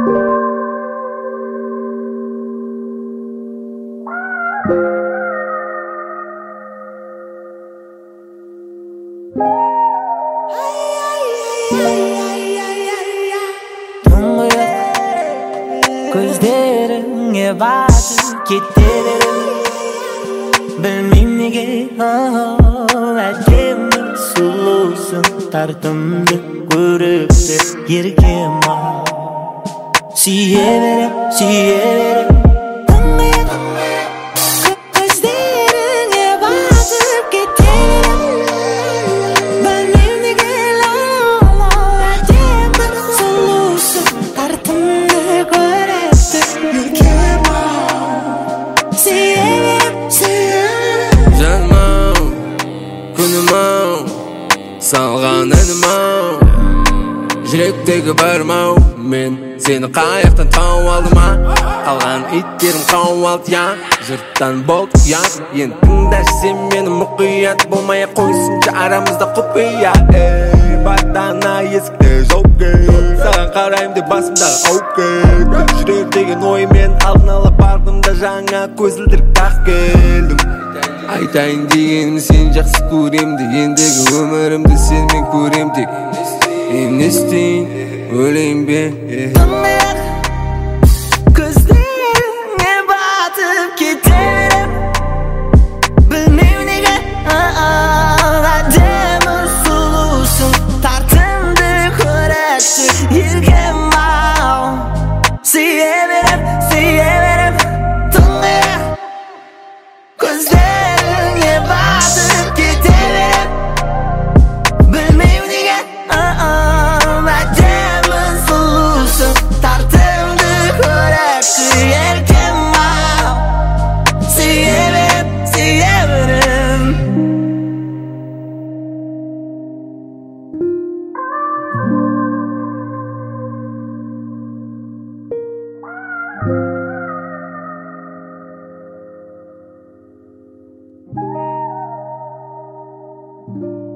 Gözlerine bakıp giderim. Bilmem nege Әдемі сұлусың, тартымды көріп еркем сүйе берем, сүйе берем. Salgan önüm Yürekteki barmau Men seni kayaktan tağım aldım Kalgan itlerim kavaldı ya Jırttan bolduk ya Yentin sen meni muqiyat Bulmaya koysunca aramızda kupiya Badana eskide joke Sağan qarayım de basımdağı okey Yürekteki oy men aldın ala bardımda Жаңа көзілдіріп тақ келдім Айтайын дегенім сен жақсы көрем Дегендегі өмірімді сенмен көрем Тек не істейін өлейін бе Көздеріңе батып кетерім Білмеу неге әдемі сұлусың Тартымды көрікті еркем-ау Сүйе берем, сүйе берем Gözlerine batıp giderim Bilmem nege Әдемі сұлусың Тартымды көрікті еркем-ау Сүйе берем, сүйе берем you